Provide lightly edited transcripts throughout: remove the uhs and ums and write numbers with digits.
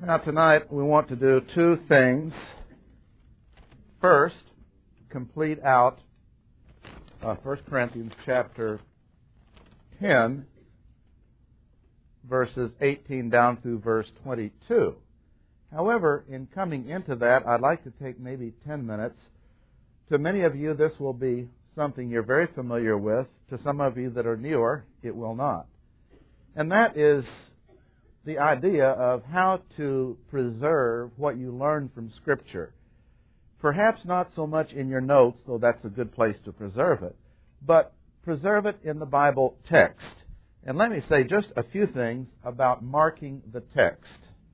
Now tonight we want to do two things. First, complete out 1 Corinthians chapter 10, verses 18 down through verse 22. However, in coming into that, I'd like to take maybe 10 minutes. To many of you, this will be something you're very familiar with. To some of you that are newer, it will not. And that is the idea of how to preserve what you learn from Scripture. Perhaps not so much in your notes, though that's a good place to preserve it, but preserve it in the Bible text. And let me say just a few things about marking the text,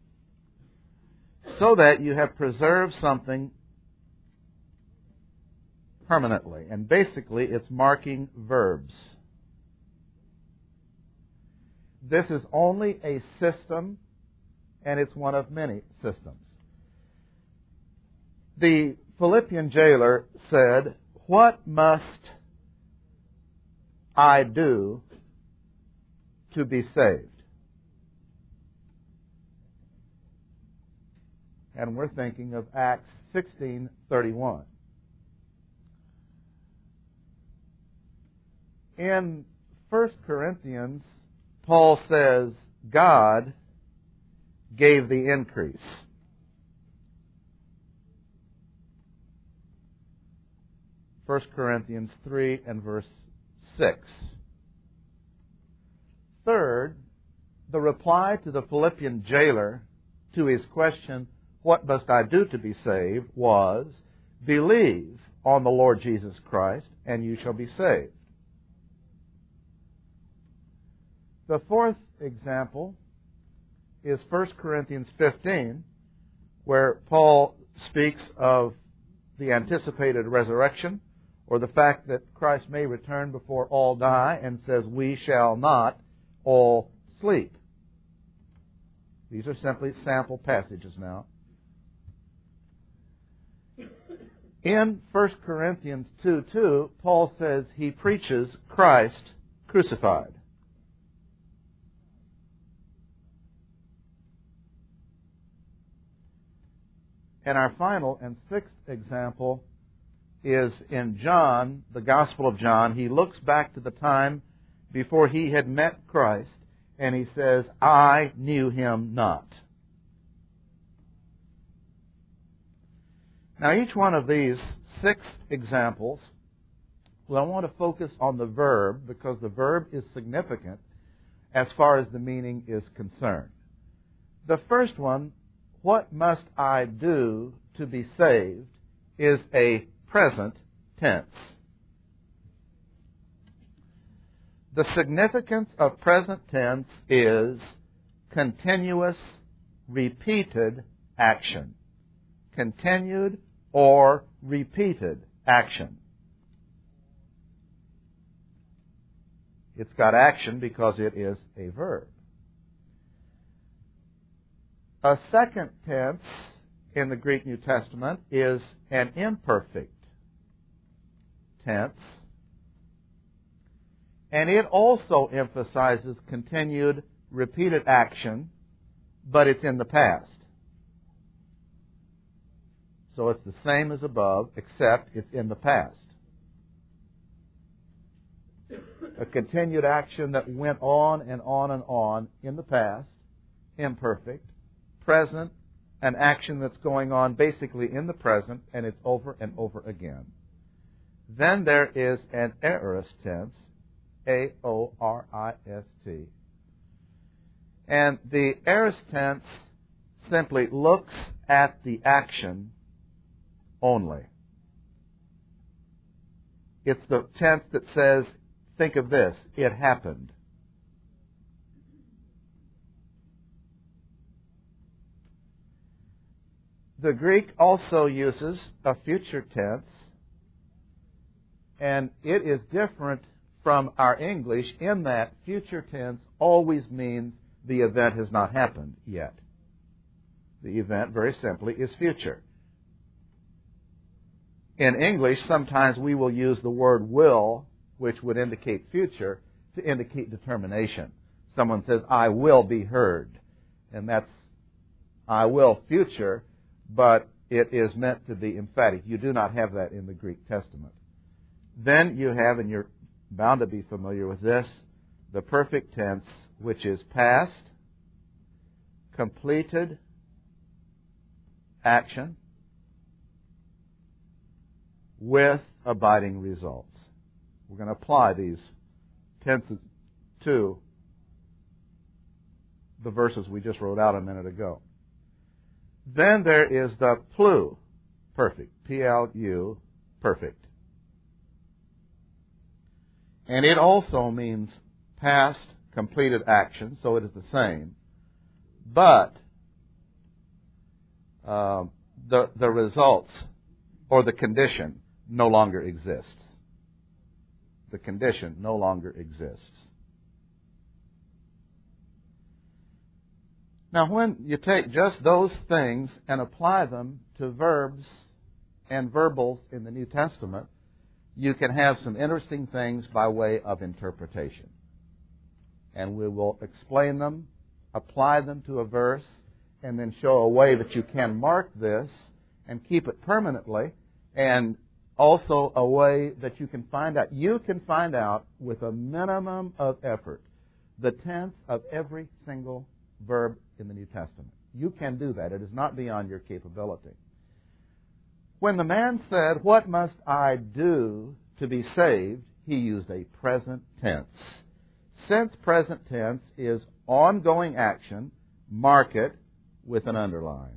so that you have preserved something permanently. And basically, it's marking verbs. This is only a system, and it's one of many systems. The Philippian jailer said, "What must I do to be saved?" And we're thinking of Acts 16:31. In 1 Corinthians, Paul says, God gave the increase. First Corinthians 3 and verse 6. Third, the reply to the Philippian jailer to his question, "What must I do to be saved?" was, "Believe on the Lord Jesus Christ, and you shall be saved." The fourth example is 1 Corinthians 15, where Paul speaks of the anticipated resurrection, or the fact that Christ may return before all die, and says, "We shall not all sleep." These are simply sample passages now. In 1 Corinthians 2:2, Paul says he preaches Christ crucified. And our final and sixth example is in John, the Gospel of John. He looks back to the time before he had met Christ, and he says, "I knew him not." Now, each one of these 6 examples, I want to focus on the verb, because the verb is significant as far as the meaning is concerned. The first one, "What must I do to be saved?" is a present tense. The significance of present tense is continuous, repeated action. Continued or repeated action. It's got action because it is a verb. A second tense in the Greek New Testament is an imperfect tense, and it also emphasizes continued, repeated action, but it's in the past. So it's the same as above, except it's in the past. A continued action that went on and on and on in the past, imperfect. Present, an action that's going on basically in the present, and it's over and over again. Then there is an aorist tense, A-O-R-I-S-T. And the aorist tense simply looks at the action only. It's the tense that says, think of this, it happened. The Greek also uses a future tense, and it is different from our English in that future tense always means the event has not happened yet. The event, very simply, is future. In English, sometimes we will use the word will, which would indicate future, to indicate determination. Someone says, "I will be heard," and that's I will future, but it is meant to be emphatic. You do not have that in the Greek Testament. Then you have, and you're bound to be familiar with this, the perfect tense, which is past, completed action with abiding results. We're going to apply these tenses to the verses we just wrote out a minute ago. Then there is the plu, perfect, P-L-U, perfect. And it also means past completed action, so it is the same. But the results or the condition no longer exists. The condition no longer exists. Now, when you take just those things and apply them to verbs and verbals in the New Testament, you can have some interesting things by way of interpretation. And we will explain them, apply them to a verse, and then show a way that you can mark this and keep it permanently, and also a way that you can find out. You can find out with a minimum of effort the tense of every single verb in the New Testament. You can do that. It is not beyond your capability. When the man said, "What must I do to be saved?" he used a present tense. Since present tense is ongoing action, mark it with an underline.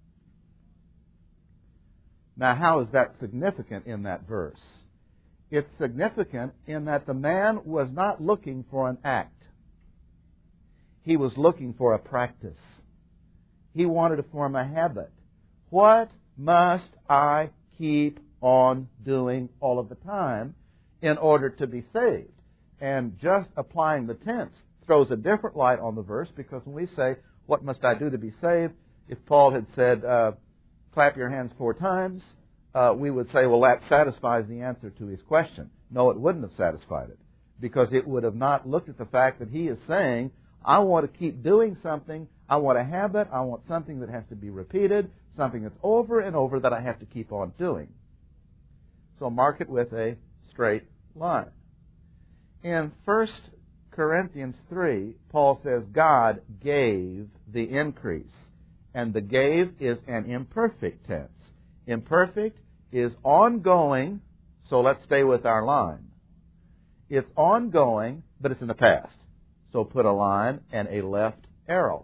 Now, how is that significant in that verse? It's significant in that the man was not looking for an act. He was looking for a practice. He wanted to form a habit. What must I keep on doing all of the time in order to be saved? And just applying the tense throws a different light on the verse, because when we say, "What must I do to be saved?" if Paul had said, "Clap your hands 4 times," we would say, well, that satisfies the answer to his question. No, it wouldn't have satisfied it, because it would have not looked at the fact that he is saying, I want to keep doing something. I want a habit. I want something that has to be repeated, something that's over and over that I have to keep on doing. So mark it with a straight line. In 1 Corinthians 3, Paul says God gave the increase. And the gave is an imperfect tense. Imperfect is ongoing, so let's stay with our line. It's ongoing, but it's in the past. So put a line and a left arrow.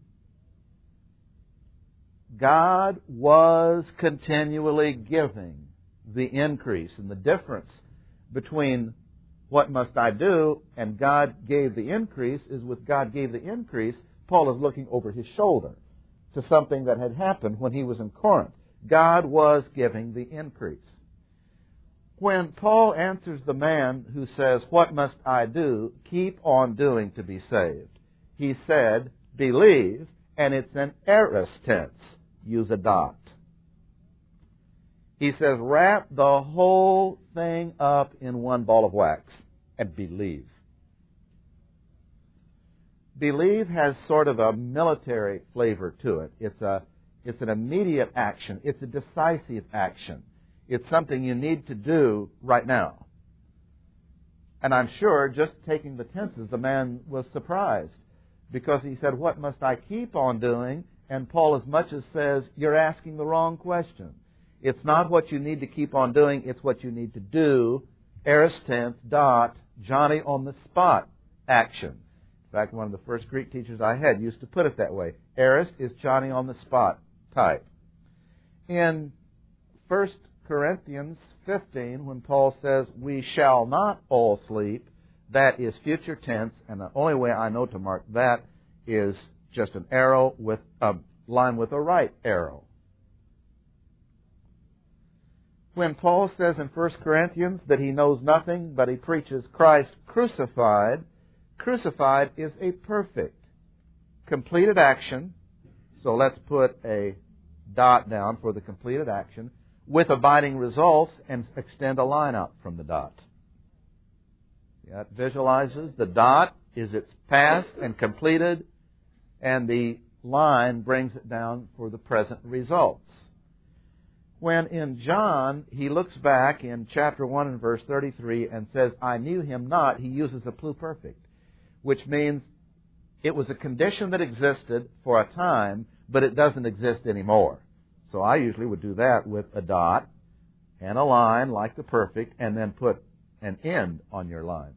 God was continually giving the increase. And the difference between what must I do and God gave the increase is with God gave the increase, Paul is looking over his shoulder to something that had happened when he was in Corinth. God was giving the increase. When Paul answers the man who says, "What must I do?" keep on doing to be saved, he said, believe, and it's an aorist tense. Use a dot. He says, wrap the whole thing up in one ball of wax and believe. Believe has sort of a military flavor to it. It's an immediate action. It's a decisive action. It's something you need to do right now. And I'm sure, just taking the tenses, the man was surprised, because he said, "What must I keep on doing?" And Paul as much as says, you're asking the wrong question. It's not what you need to keep on doing, it's what you need to do. Aorist tense, dot, Johnny on the spot action. In fact, one of the first Greek teachers I had used to put it that way. Aorist is Johnny on the spot type. In 1 Corinthians 15, when Paul says, "We shall not all sleep," that is future tense, and the only way I know to mark that is just an arrow with a line with a right arrow. When Paul says in 1 Corinthians that he knows nothing but he preaches Christ crucified, crucified is a perfect, completed action. So let's put a dot down for the completed action with abiding results and extend a line out from the dot. That visualizes the dot is its past and completed, and the line brings it down for the present results. When in John, he looks back in chapter 1 and verse 33 and says, I knew him not, he uses a pluperfect, which means it was a condition that existed for a time, but it doesn't exist anymore. So I usually would do that with a dot and a line like the perfect, and then put an end on your line,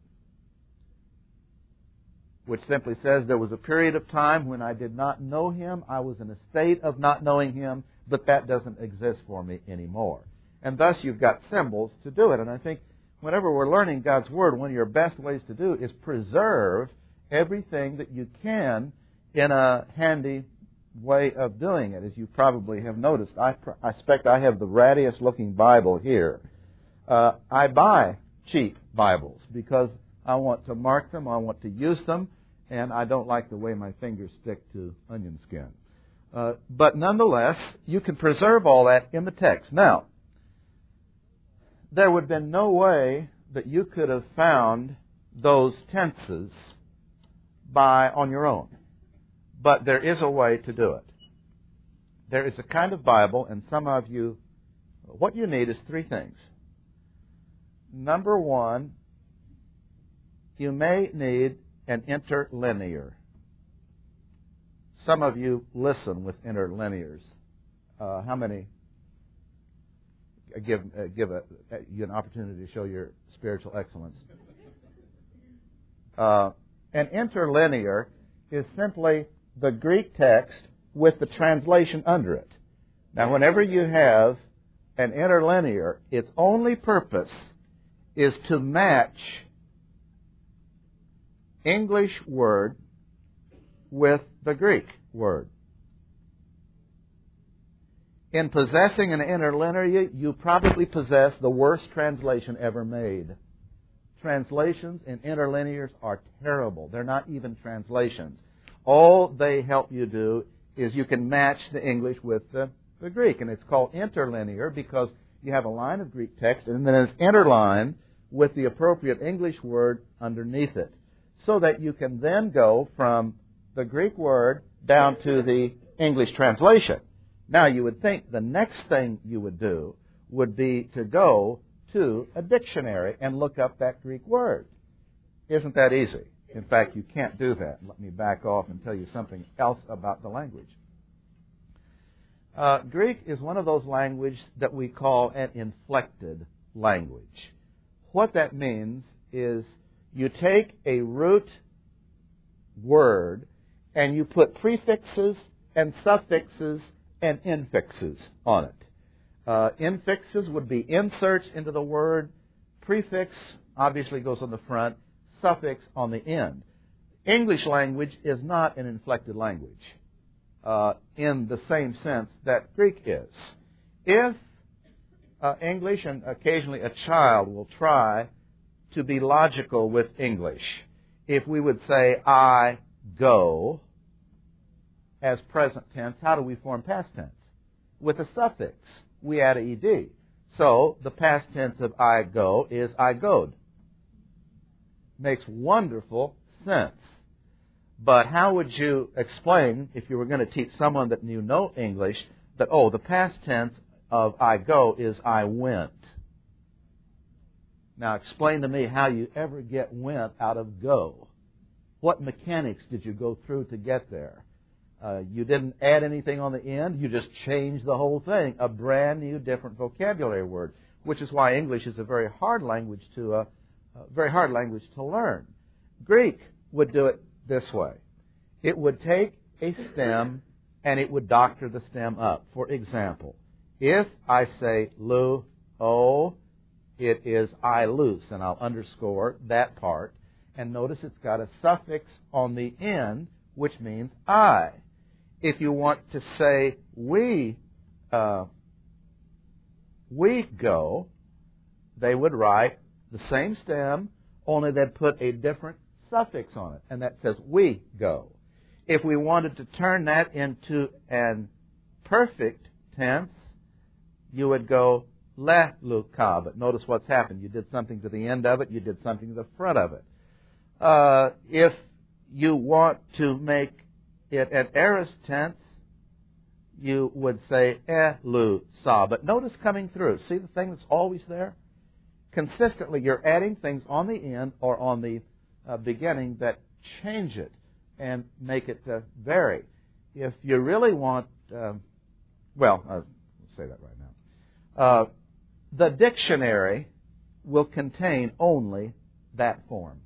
which simply says there was a period of time when I did not know him. I was in a state of not knowing him, but that doesn't exist for me anymore. And thus you've got symbols to do it. And I think whenever we're learning God's Word, one of your best ways to do is preserve everything that you can in a handy way of doing it. As you probably have noticed, I expect I have the rattiest looking Bible here. I buy cheap Bibles because I want to mark them, I want to use them, and I don't like the way my fingers stick to onion skin. But nonetheless, you can preserve all that in the text. Now, there would have been no way that you could have found those tenses on your own. But there is a way to do it. There is a kind of Bible, and some of you, what you need is three things. Number one, you may need an interlinear. Some of you listen with interlinears. How many? Give you an opportunity to show your spiritual excellence. An interlinear is simply the Greek text with the translation under it. Now, whenever you have an interlinear, its only purpose is to match English word with the Greek word. In possessing an interlinear, you probably possess the worst translation ever made. Translations in interlinears are terrible. They're not even translations. All they help you do is you can match the English with the Greek. And it's called interlinear because you have a line of Greek text and then it's interlined with the appropriate English word underneath it, so that you can then go from the Greek word down to the English translation. Now, you would think the next thing you would do would be to go to a dictionary and look up that Greek word. Isn't that easy? In fact, you can't do that. Let me back off and tell you something else about the language. Greek is one of those languages that we call an inflected language. What that means is you take a root word and you put prefixes and suffixes and infixes on it. Infixes would be inserts into the word. Prefix obviously goes on the front. Suffix on the end. English language is not an inflected language in the same sense that Greek is. If English, and occasionally a child will try to be logical with English, if we would say, I go, as present tense, how do we form past tense? With a suffix. We add a ed. So the past tense of I go is I goed. Makes wonderful sense. But how would you explain, if you were going to teach someone that knew no English, that, the past tense of I go is I went? Now explain to me how you ever get went out of go. What mechanics did you go through to get there? You didn't add anything on the end. You just changed the whole thing. A brand new, different vocabulary word, which is why English is a very hard language to learn. Greek would do it this way. It would take a stem and it would doctor the stem up. For example, if I say it is I loose, and I'll underscore that part. And notice it's got a suffix on the end, which means I. If you want to say we go, they would write the same stem, only they'd put a different suffix on it, and that says we go. If we wanted to turn that into an perfect tense, you would go le luka. But notice what's happened. You did something to the end of it, you did something to the front of it. If you want to make At aorist tense, you would say elu-sa. But notice coming through. See the thing that's always there? Consistently, you're adding things on the end or on the beginning that change it and make it vary. If you really want, I'll say that right now. The dictionary will contain only that form.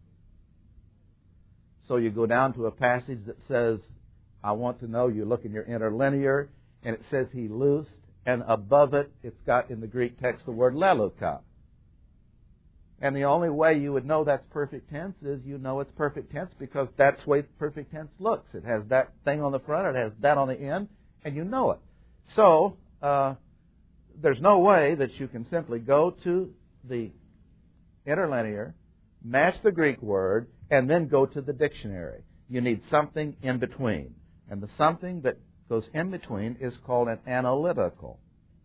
So you go down to a passage that says, I want to know, you look in your interlinear, and it says he loosed, and above it, it's got in the Greek text the word leluka. And the only way you would know that's perfect tense is you know it's perfect tense because that's the way perfect tense looks. It has that thing on the front, it has that on the end, and you know it. So, there's no way that you can simply go to the interlinear, match the Greek word, and then go to the dictionary. You need something in between. And the something that goes in between is called an analytical.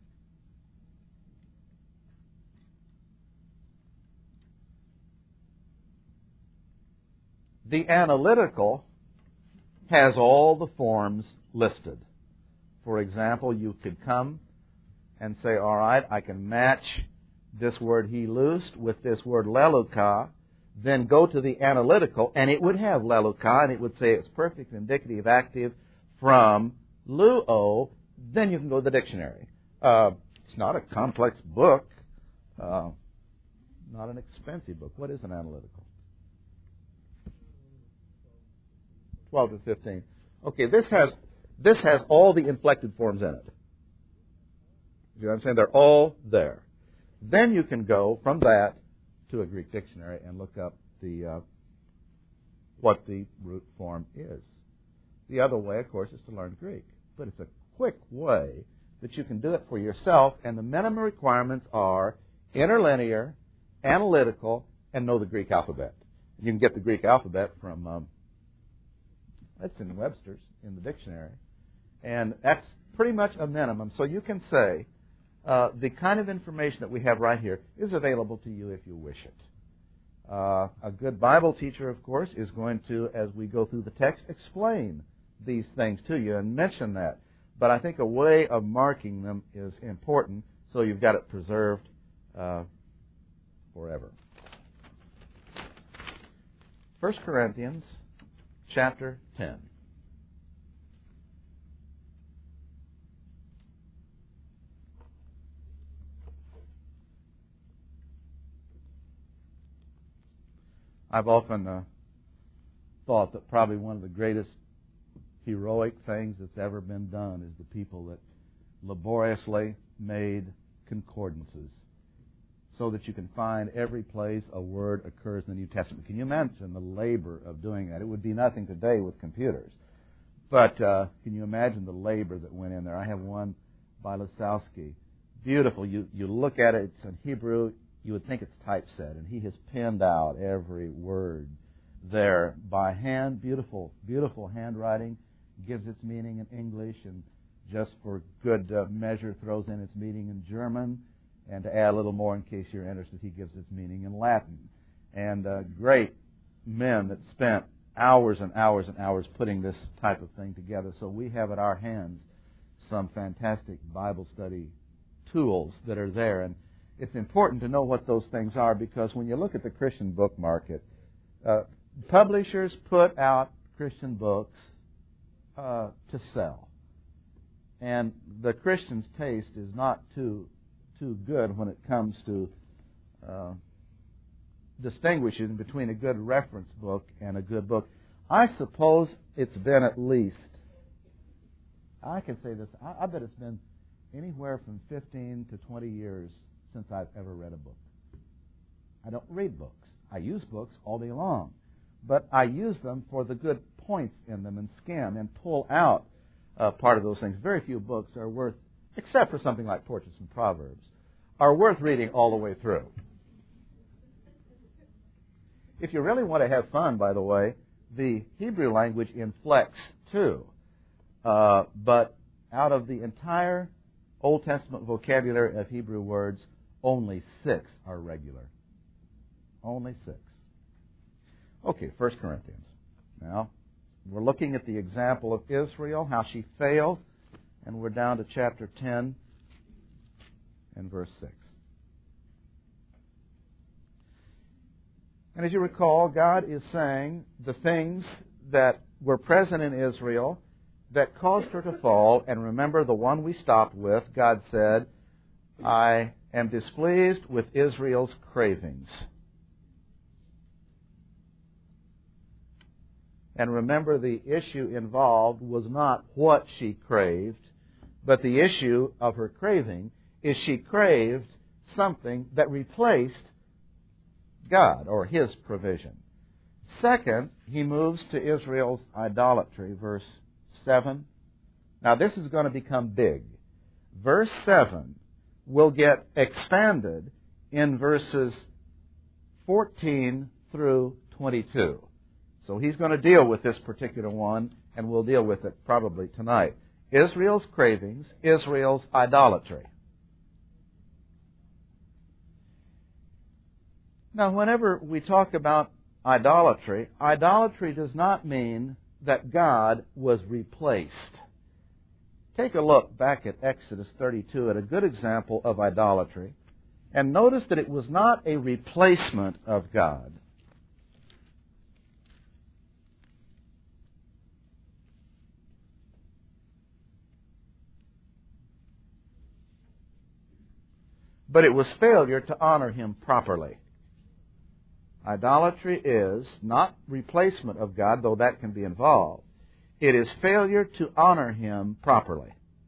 The analytical has all the forms listed. For example, you could come and say, all right, I can match this word he loosed with this word leluka, then go to the analytical, and it would have leluka, and it would say it's perfect, indicative, active from luo. Then you can go to the dictionary. It's not a complex book, not an expensive book. What is an analytical? 12 to 15. Okay, this has all the inflected forms in it. You know what I'm saying? They're all there. Then you can go from that to a Greek dictionary and look up what the root form is. The other way, of course, is to learn Greek. But it's a quick way that you can do it for yourself, and the minimum requirements are interlinear, analytical, and know the Greek alphabet. You can get the Greek alphabet from, that's in Webster's, in the dictionary. And that's pretty much a minimum. So you can say, the kind of information that we have right here is available to you if you wish it. A good Bible teacher, of course, is going to, as we go through the text, explain these things to you and mention that. But I think a way of marking them is important, so you've got it preserved forever. 1 Corinthians chapter 10. I've often thought that probably one of the greatest heroic things that's ever been done is the people that laboriously made concordances so that you can find every place a word occurs in the New Testament. Can you imagine the labor of doing that? It would be nothing today with computers. But can you imagine the labor that went in there? I have one by Lasowski. Beautiful. You look at it, it's in Hebrew. You would think it's typeset, and he has penned out every word there by hand. Beautiful, beautiful handwriting. Gives its meaning in English, and just for good measure throws in its meaning in German. And to add a little more in case you're interested, he gives its meaning in Latin. And great men that spent hours and hours and hours putting this type of thing together. So we have at our hands some fantastic Bible study tools that are there. And it's important to know what those things are, because when you look at the Christian book market, publishers put out Christian books to sell. And the Christian's taste is not too good when it comes to distinguishing between a good reference book and a good book. I suppose it's been at least, I can say this, I bet it's been anywhere from 15 to 20 years since I've ever read a book. I don't read books. I use books all day long. But I use them for the good points in them and skim and pull out part of those things. Very few books are worth, except for something like Portraits and Proverbs, are worth reading all the way through. If you really want to have fun, by the way, the Hebrew language inflects too. But out of the entire Old Testament vocabulary of Hebrew words, only 6 are regular. Only 6. Okay, 1 Corinthians. Now, We're looking at the example of Israel, how she failed, and we're down to chapter 10 and verse 6. And as you recall, God is saying the things that were present in Israel that caused her to fall. And remember the one we stopped with, God said, I am displeased with Israel's cravings. And remember, the issue involved was not what she craved, but the issue of her craving is she craved something that replaced God or His provision. Second, he moves to Israel's idolatry, verse 7. Now this is going to become big. Verse 7 will get expanded in verses 14 through 22. So he's going to deal with this particular one, and we'll deal with it probably tonight. Israel's cravings, Israel's idolatry. Now, whenever we talk about idolatry, idolatry does not mean that God was replaced. Take a look back at Exodus 32 at a good example of idolatry, and notice that it was not a replacement of God. But it was failure to honor Him properly. Idolatry is not replacement of God, though that can be involved. It is failure to honor Him properly.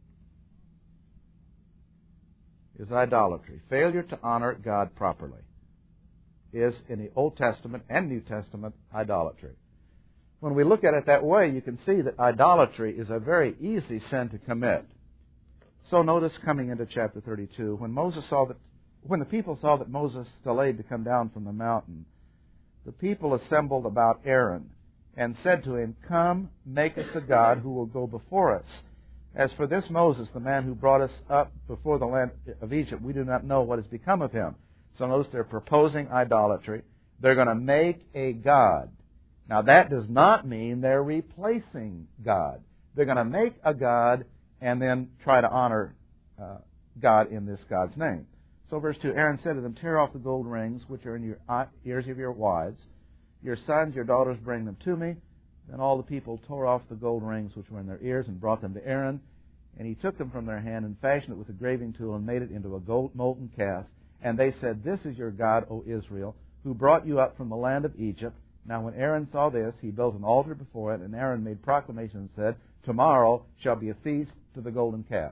Is idolatry. Failure to honor God properly is, in the Old Testament and New Testament, idolatry. When we look at it that way, you can see that idolatry is a very easy sin to commit. So notice coming into chapter 32, when the people saw that Moses delayed to come down from the mountain, the people assembled about Aaron and said to him, Come, make us a god who will go before us. As for this Moses, the man who brought us up before the land of Egypt, we do not know what has become of him. So notice they're proposing idolatry. They're going to make a god. Now that does not mean they're replacing God. They're going to make a god and then try to honor God in this God's name. So verse 2, Aaron said to them, Tear off the gold rings which are in your ears of your wives. Your sons, your daughters, bring them to me. Then all the people tore off the gold rings which were in their ears and brought them to Aaron. And he took them from their hand and fashioned it with a graving tool and made it into a gold molten calf. And they said, This is your God, O Israel, who brought you up from the land of Egypt. Now when Aaron saw this, he built an altar before it, and Aaron made proclamation and said, Tomorrow shall be a feast to the golden calf.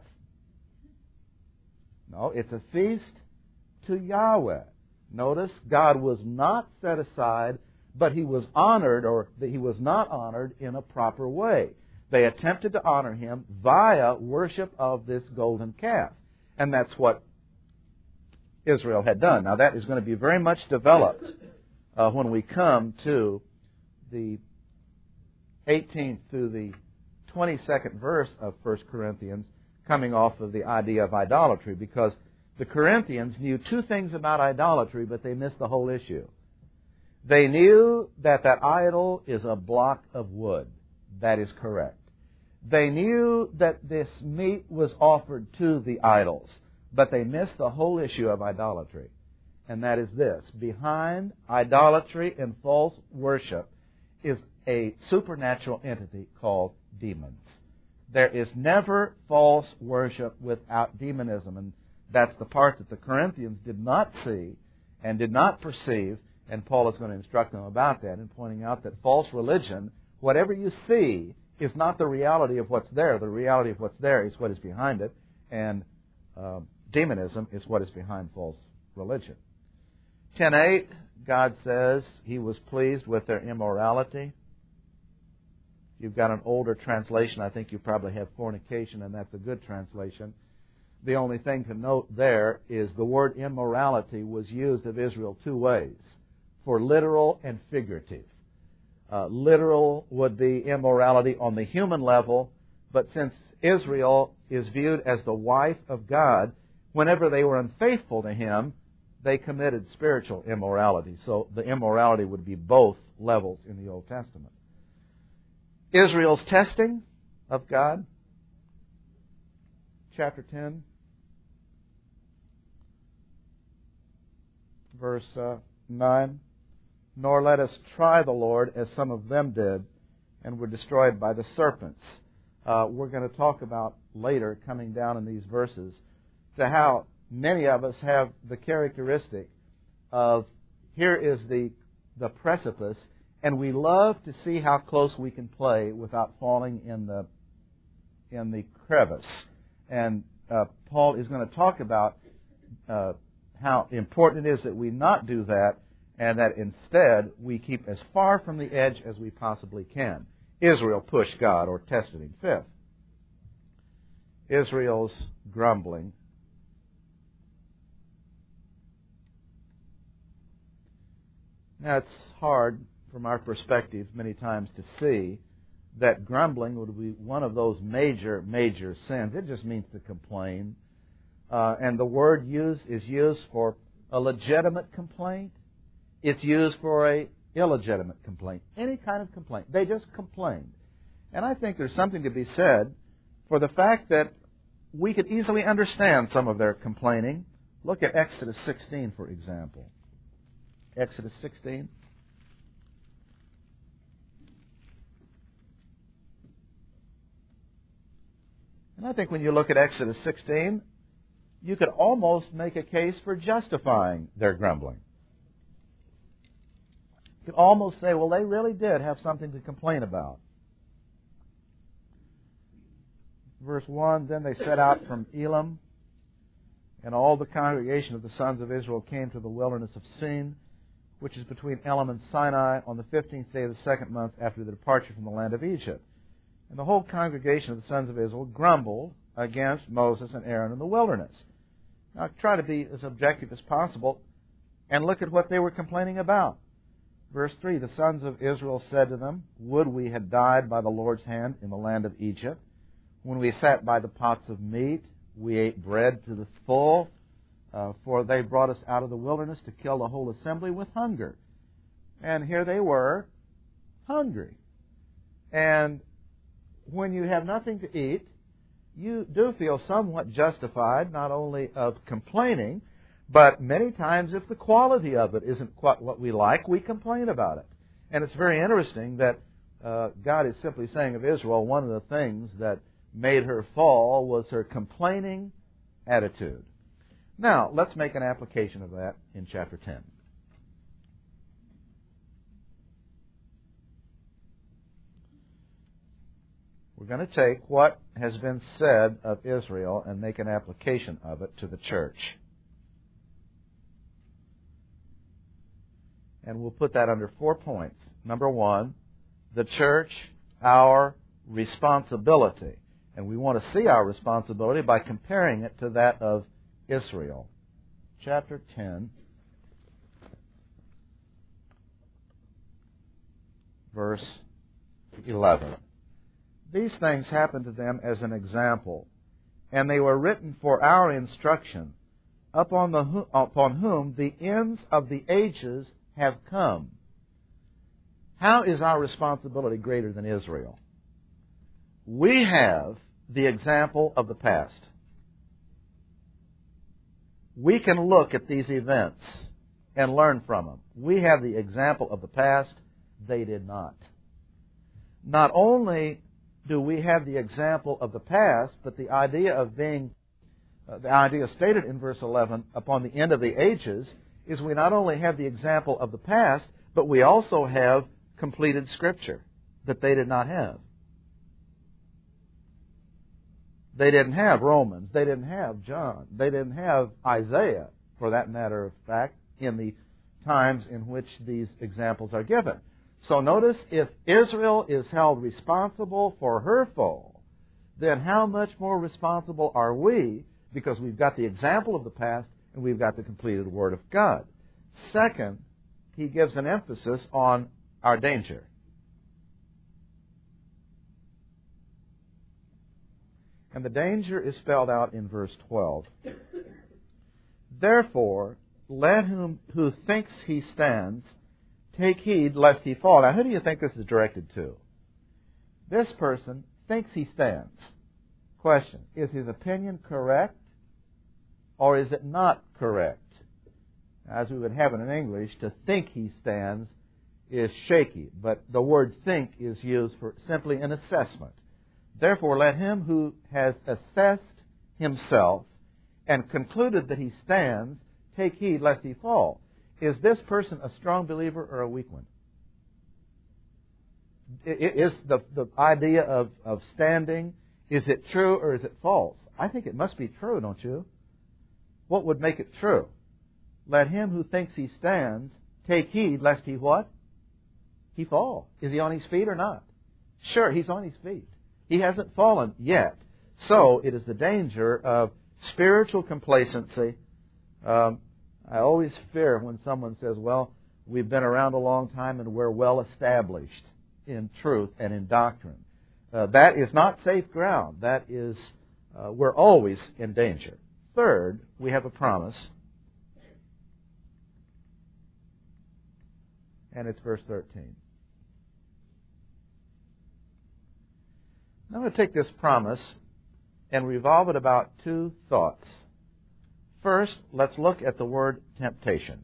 No, it's a feast to Yahweh. Notice, God was not set aside, but He was honored, or that He was not honored in a proper way. They attempted to honor Him via worship of this golden calf. And that's what Israel had done. Now that is going to be very much developed when we come to the 18th through the 22nd verse of 1 Corinthians, coming off of the idea of idolatry, because the Corinthians knew two things about idolatry, but they missed the whole issue. They knew that idol is a block of wood. That is correct. They knew that this meat was offered to the idols, but they missed the whole issue of idolatry. And that is this. Behind idolatry and false worship is a supernatural entity called demons. There is never false worship without demonism, and that's the part that the Corinthians did not see and did not perceive, and Paul is going to instruct them about that in pointing out that false religion, whatever you see, is not the reality of what's there. The reality of what's there is what is behind it, and demonism is what is behind false religion. 10:8, God says He was pleased with their immorality. You've got an older translation. I think you probably have fornication, and that's a good translation. The only thing to note there is the word immorality was used of Israel two ways, for literal and figurative. Literal would be immorality on the human level, but since Israel is viewed as the wife of God, whenever they were unfaithful to Him, they committed spiritual immorality. So the immorality would be both levels in the Old Testament. Israel's testing of God. Chapter 10, verse 9. Nor let us try the Lord as some of them did and were destroyed by the serpents. We're going to talk about later, coming down in these verses, to how many of us have the characteristic of here is the precipice, and we love to see how close we can play without falling in the crevice. And Paul is going to talk about how important it is that we not do that, and that instead we keep as far from the edge as we possibly can. Israel pushed God, or tested Him. Fifth, Israel's grumbling. Now, it's hard from our perspective many times to see that grumbling would be one of those major sins. It just means to complain. And the word is used for a legitimate complaint. It's used for a illegitimate complaint. Any kind of complaint. They just complained. And I think there's something to be said for the fact that we could easily understand some of their complaining. Look at Exodus 16, for example. Exodus 16. And I think when you look at Exodus 16, you could almost make a case for justifying their grumbling. You could almost say, well, they really did have something to complain about. Verse 1, then they set out from Elim, and all the congregation of the sons of Israel came to the wilderness of Sin, which is between Elim and Sinai, on the 15th day of the second month after the departure from the land of Egypt. And the whole congregation of the sons of Israel grumbled against Moses and Aaron in the wilderness. Now, try to be as objective as possible and look at what they were complaining about. Verse 3, the sons of Israel said to them, would we had died by the Lord's hand in the land of Egypt. When we sat by the pots of meat, we ate bread to the full, for they brought us out of the wilderness to kill the whole assembly with hunger. And here they were, hungry. And when you have nothing to eat, you do feel somewhat justified, not only of complaining, but many times if the quality of it isn't quite what we like, we complain about it. And it's very interesting that God is simply saying of Israel, one of the things that made her fall was her complaining attitude. Now, let's make an application of that in chapter 10. We're going to take what has been said of Israel and make an application of it to the church. And we'll put that under 4 points. Number 1, the church, our responsibility. And we want to see our responsibility by comparing it to that of Israel. Chapter 10, verse 11. These things happened to them as an example, and they were written for our instruction, upon whom the ends of the ages have come. How is our responsibility greater than Israel? We have the example of the past. We can look at these events and learn from them. We have the example of the past. They did not. Not only do we have the example of the past, but the idea stated in verse 11, upon the end of the ages, is we not only have the example of the past, but we also have completed Scripture that they did not have. They didn't have Romans. They didn't have John. They didn't have Isaiah, for that matter of fact, in the times in which these examples are given. So notice, if Israel is held responsible for her fall, then how much more responsible are we, because we've got the example of the past and we've got the completed Word of God. Second, he gives an emphasis on our danger. And the danger is spelled out in verse 12. Therefore, let him who thinks he stands take heed lest he fall. Now, who do you think this is directed to? This person thinks he stands. Question, is his opinion correct or is it not correct? As we would have it in English, to think he stands is shaky, but the word think is used for simply an assessment. Therefore, let him who has assessed himself and concluded that he stands take heed lest he fall. Is this person a strong believer or a weak one? Is the idea of standing, is it true or is it false? I think it must be true, don't you? What would make it true? Let him who thinks he stands take heed lest he what? He fall. Is he on his feet or not? Sure, he's on his feet. He hasn't fallen yet. So it is the danger of spiritual complacency. I always fear when someone says, well, we've been around a long time and we're well established in truth and in doctrine. That is not safe ground. That is, we're always in danger. Third, we have a promise. And it's verse 13. Now I'm going to take this promise and revolve it about two thoughts. First, let's look at the word temptation.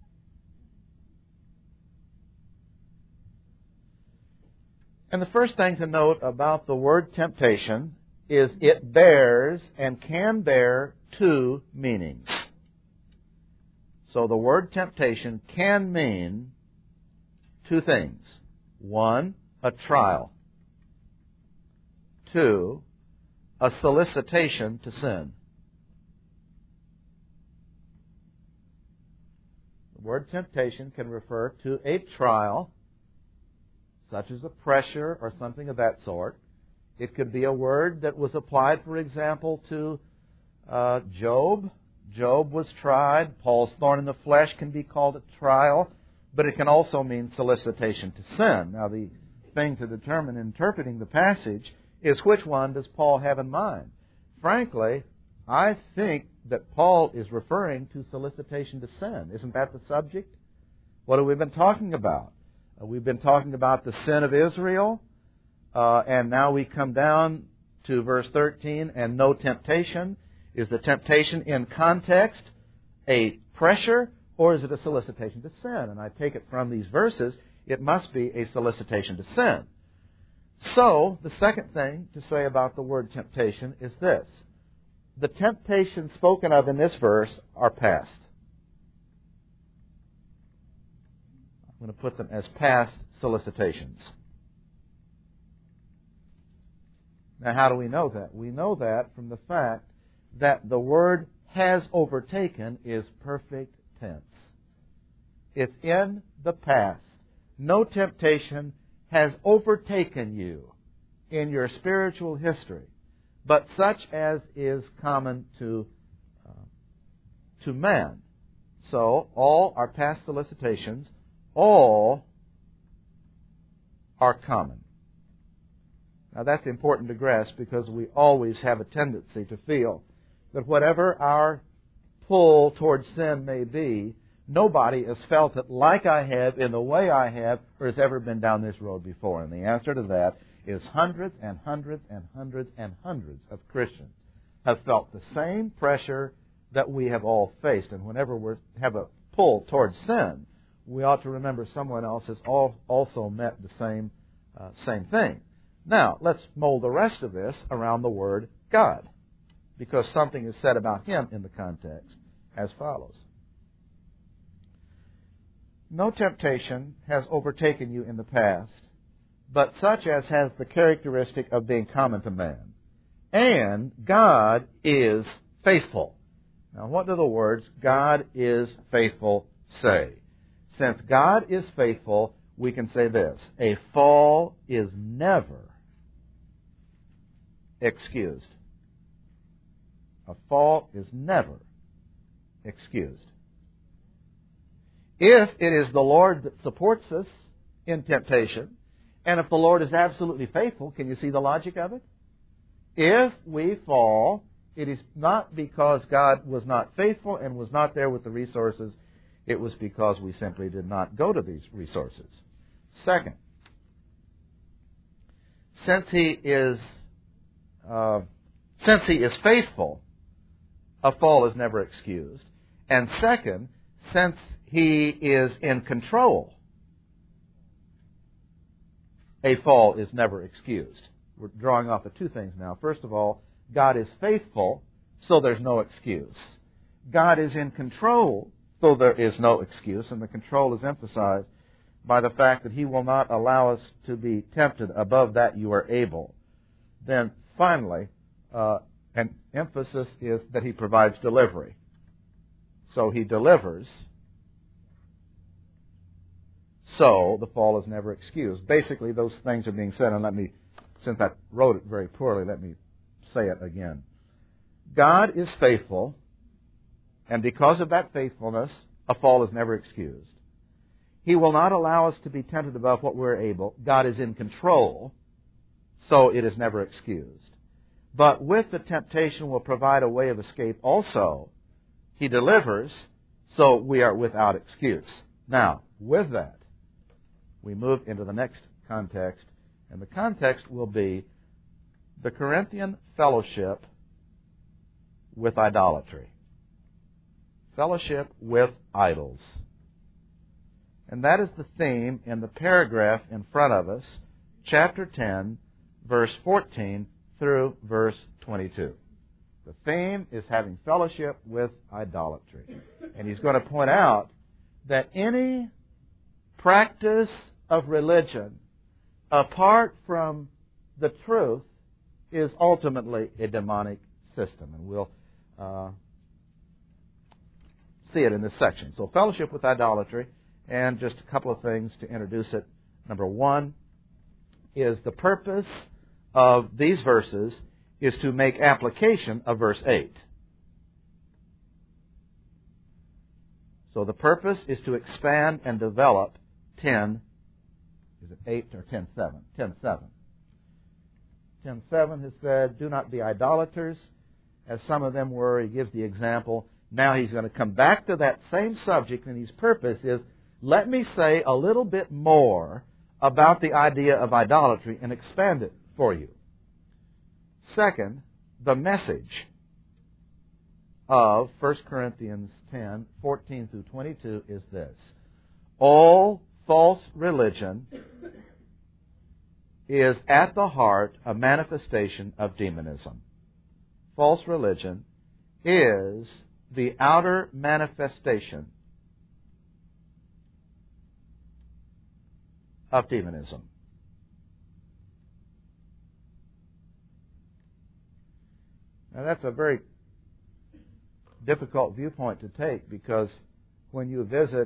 And the first thing to note about the word temptation is it bears and can bear two meanings. So the word temptation can mean two things. One, a trial. Two, a solicitation to sin. The word temptation can refer to a trial, such as a pressure or something of that sort. It could be a word that was applied, for example, to Job. Job was tried. Paul's thorn in the flesh can be called a trial, but it can also mean solicitation to sin. Now, the thing to determine in interpreting the passage is which one does Paul have in mind. Frankly, I think that Paul is referring to solicitation to sin. Isn't that the subject? What have we been talking about? We've been talking about the sin of Israel, and now we come down to verse 13, and no temptation. Is the temptation in context a pressure, or is it a solicitation to sin? And I take it from these verses, it must be a solicitation to sin. So, the second thing to say about the word temptation is this. The temptations spoken of in this verse are past. I'm going to put them as past solicitations. Now, how do we know that? We know that from the fact that the word has overtaken is perfect tense. It's in the past. No temptation has overtaken you in your spiritual history, but such as is common to man. So, all are past solicitations. All are common. Now that's important to grasp because we always have a tendency to feel that whatever our pull towards sin may be, nobody has felt it like I have, in the way I have, or has ever been down this road before. And the answer to that is hundreds and hundreds and hundreds and hundreds of Christians have felt the same pressure that we have all faced. And whenever we have a pull towards sin, we ought to remember someone else has also met the same thing. Now, let's mold the rest of this around the word God, because something is said about Him in the context as follows. No temptation has overtaken you in the past, but such as has the characteristic of being common to man. And God is faithful. Now, what do the words God is faithful say? Since God is faithful, we can say this. A fall is never excused. A fall is never excused. If it is the Lord that supports us in temptation, and if the Lord is absolutely faithful, can you see the logic of it? If we fall, it is not because God was not faithful and was not there with the resources. It was because we simply did not go to these resources. Second, since he is faithful, a fall is never excused. And second, since he is in control, a fall is never excused. We're drawing off of two things now. First of all, God is faithful, so there's no excuse. God is in control, so there is no excuse, and the control is emphasized by the fact that He will not allow us to be tempted above that you are able. Then finally, an emphasis is that He provides delivery. So He delivers, so the fall is never excused. Basically, those things are being said, and since I wrote it very poorly, let me say it again. God is faithful, and because of that faithfulness, a fall is never excused. He will not allow us to be tempted above what we're able. God is in control, so it is never excused. But with the temptation will provide a way of escape also. He delivers, so we are without excuse. Now, with that, we move into the next context, and the context will be the Corinthian fellowship with idolatry. Fellowship with idols. And that is the theme in the paragraph in front of us, chapter 10, verse 14 through verse 22. The theme is having fellowship with idolatry. And he's going to point out that any practice of religion apart from the truth is ultimately a demonic system. And we'll see it in this section. So fellowship with idolatry, and just a couple of things to introduce it. Number one is the purpose of these verses is to make application of verse 8. So the purpose is to expand and develop 10, is it 8 or 10:7? 10:7. 10:7 has said, do not be idolaters, as some of them were. He gives the example. Now he's going to come back to that same subject, and his purpose is, let me say a little bit more about the idea of idolatry and expand it for you. Second, the message of 1 Corinthians 10, 14 through 22 is this. All false religion is at the heart a manifestation of demonism. False religion is the outer manifestation of demonism. Now that's a very difficult viewpoint to take, because when you visit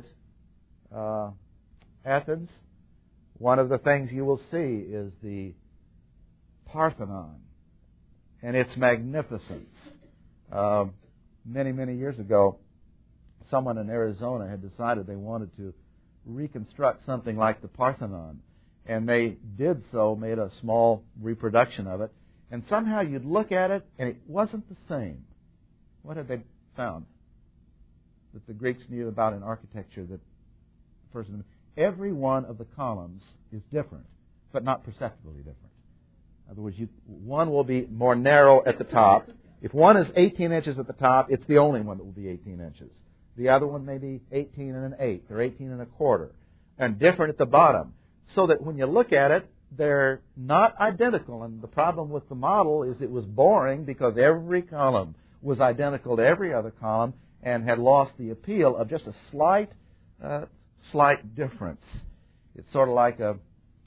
Athens, one of the things you will see is the Parthenon and its magnificence. Many, many years ago, someone in Arizona had decided they wanted to reconstruct something like the Parthenon. And they did so, made a small reproduction of it. And somehow you'd look at it, and it wasn't the same. What had they found that the Greeks knew about in architecture? That every one of the columns is different, but not perceptibly different. In other words, one will be more narrow at the top. If one is 18 inches at the top, it's the only one that will be 18 inches. The other one may be 18 and an eighth or 18 and a quarter, and different at the bottom. So that when you look at it, they're not identical. And the problem with the model is it was boring, because every column was identical to every other column and had lost the appeal of just a slight difference. It's sort of like a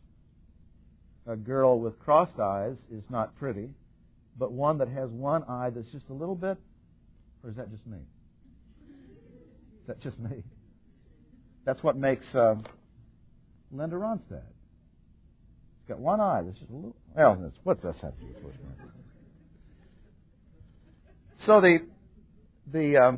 girl with crossed eyes is not pretty, but one that has one eye that's just a little bit, or is that just me? Is that just me? That's what makes Linda Ronstadt. She's got one eye that's just a little, well, what's that have to do with what's going on? So the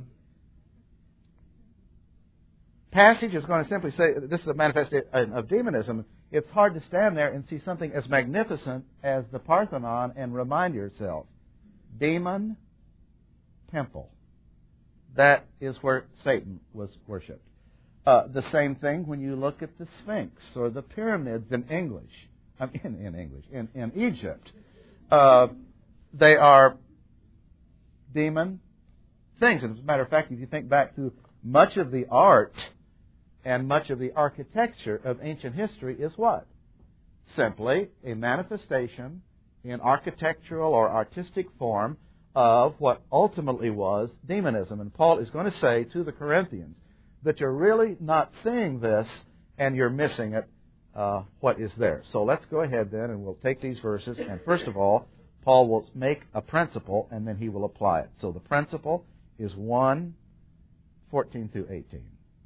passage is going to simply say this is a manifestation of demonism. It's hard to stand there and see something as magnificent as the Parthenon and remind yourself, demon temple. That is where Satan was worshipped. The same thing when you look at the Sphinx or the pyramids in English. in Egypt. They are demon things. And as a matter of fact, if you think back to much of the art and much of the architecture of ancient history is what? Simply a manifestation in architectural or artistic form of what ultimately was demonism. And Paul is going to say to the Corinthians that you're really not seeing this and you're missing it, what is there. So let's go ahead then and we'll take these verses. And first of all, Paul will make a principle and then he will apply it. So the principle is 1:14 through 18.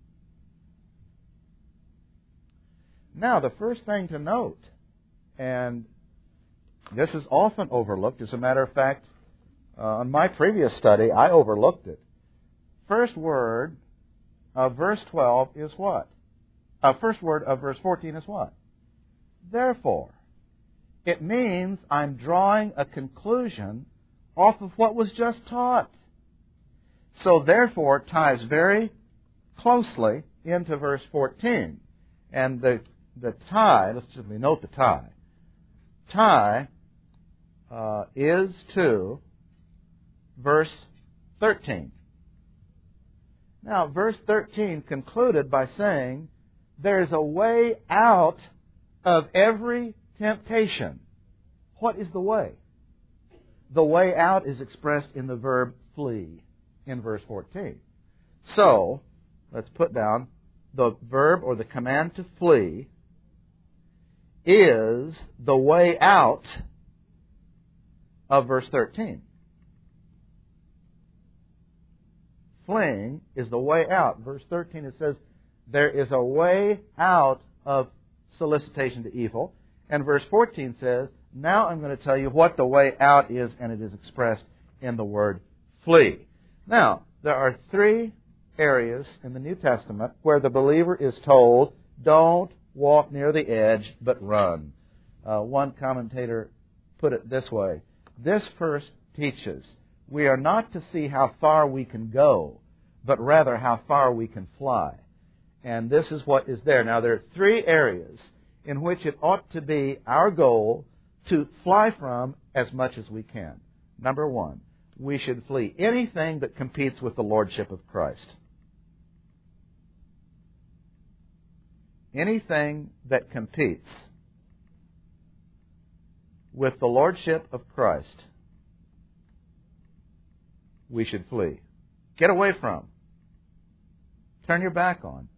Now, the first thing to note, and this is often overlooked. As a matter of fact, on my previous study, I overlooked it. First word of verse 12 is what? First word of verse 14 is what? Therefore. It means I'm drawing a conclusion off of what was just taught. So therefore ties very closely into verse 14. And the tie, let's simply note the tie. Tie is to verse 13. Now, verse 13 concluded by saying, there is a way out of every temptation. What is the way? The way out is expressed in the verb flee in verse 14. So, let's put down the verb or the command to flee is the way out of verse 13. Fleeing is the way out. Verse 13 it says, there is a way out of solicitation to evil. And verse 14 says, now I'm going to tell you what the way out is, and it is expressed in the word flee. Now, there are three areas in the New Testament where the believer is told, don't walk near the edge, but run. One commentator put it this way. This verse teaches we are not to see how far we can go, but rather how far we can fly. And this is what is there. Now, there are three areas in which it ought to be our goal to fly from as much as we can. Number one, we should flee anything that competes with the Lordship of Christ. Anything that competes with the Lordship of Christ, we should flee. Get away from. Turn your back on.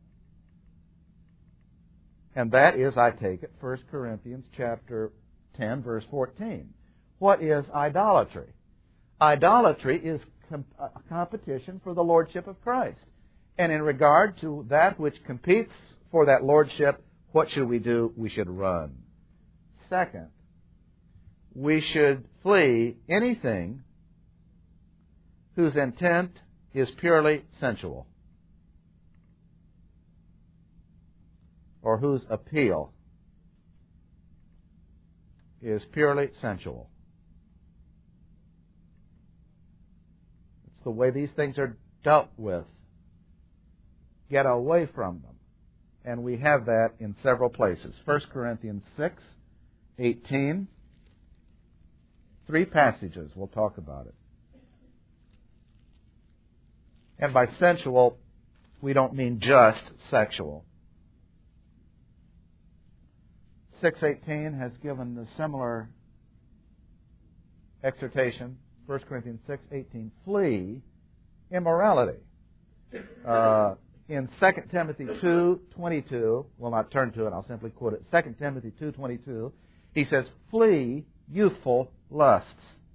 And that is, I take it, 1 Corinthians chapter 10, verse 14. What is idolatry? Idolatry is a competition for the Lordship of Christ. And in regard to that which competes for that Lordship, what should we do? We should run. Second, we should flee anything whose intent is purely sensual, or whose appeal is purely sensual. It's the way these things are dealt with. Get away from them. And we have that in several places. 1 Corinthians 6:18. Three passages. We'll talk about it. And by sensual, we don't mean just sexual. 6:18 has given the similar exhortation. 1 Corinthians 6:18. Flee immorality. In 2 Timothy 2:22, we'll not turn to it, I'll simply quote it. 2 Timothy 2:22, he says, flee youthful lusts.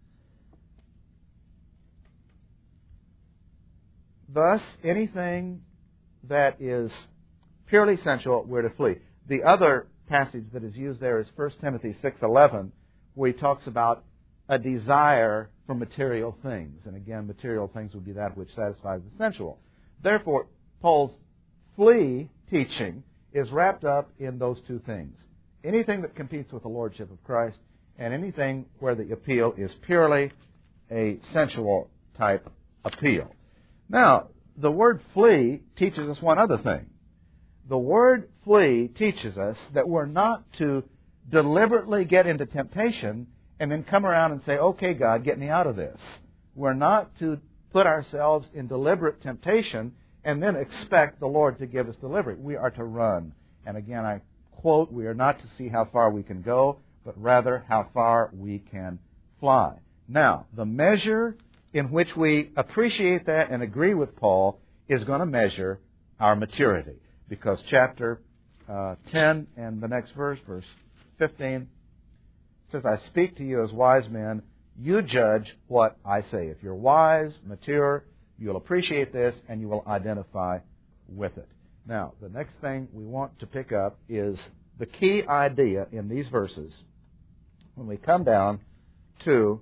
Thus, anything that is purely sensual, we're to flee. The other passage that is used there is 1 Timothy 6:11, where he talks about a desire for material things. And again, material things would be that which satisfies the sensual. Therefore, Paul's flee teaching is wrapped up in those two things. Anything that competes with the Lordship of Christ, and anything where the appeal is purely a sensual type appeal. Now, the word flee teaches us one other thing. The word flee teaches us that we're not to deliberately get into temptation and then come around and say, okay, God, get me out of this. We're not to put ourselves in deliberate temptation and then expect the Lord to give us delivery. We are to run. And again, I quote, we are not to see how far we can go, but rather how far we can fly. Now, the measure in which we appreciate that and agree with Paul is going to measure our maturity. Because chapter 10 and the next verse, verse 15, says, I speak to you as wise men. You judge what I say. If you're wise, mature, you'll appreciate this and you will identify with it. Now, the next thing we want to pick up is the key idea in these verses. When we come down to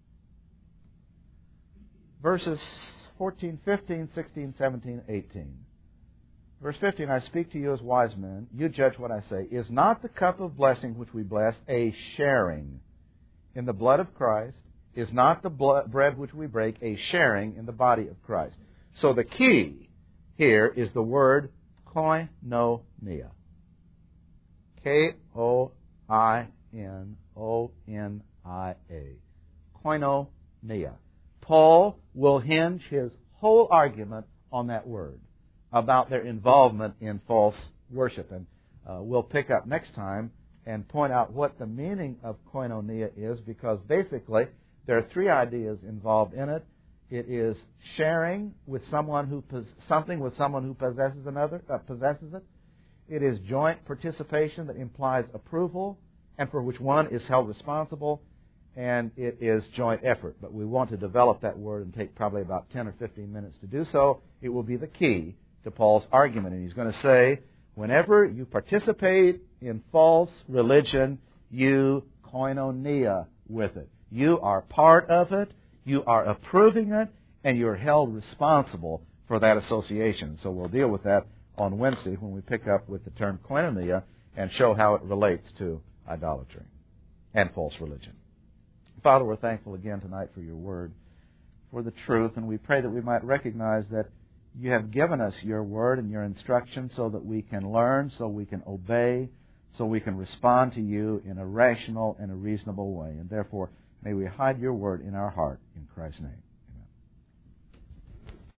verses 14, 15, 16, 17, 18. Verse 15, I speak to you as wise men. You judge what I say. Is not the cup of blessing which we bless a sharing in the blood of Christ? Is not the bread which we break a sharing in the body of Christ? So the key here is the word koinonia. K-O-I-N-O-N-I-A. Koinonia. Paul will hinge his whole argument on that word about their involvement in false worship. And we'll pick up next time and point out what the meaning of koinonia is, because basically there are three ideas involved in it. It is sharing with someone who something with someone who possesses it. It is joint participation that implies approval and for which one is held responsible. And it is joint effort. But we want to develop that word and take probably about 10 or 15 minutes to do so. It will be the key to Paul's argument. And he's going to say, whenever you participate in false religion, you koinonia with it. You are part of it, you are approving it, and you're held responsible for that association. So we'll deal with that on Wednesday when we pick up with the term koinonia and show how it relates to idolatry and false religion. Father, we're thankful again tonight for your word, for the truth, and we pray that we might recognize that you have given us your word and your instruction so that we can learn, so we can obey, so we can respond to you in a rational and a reasonable way. And therefore, may we hide your word in our heart in Christ's name.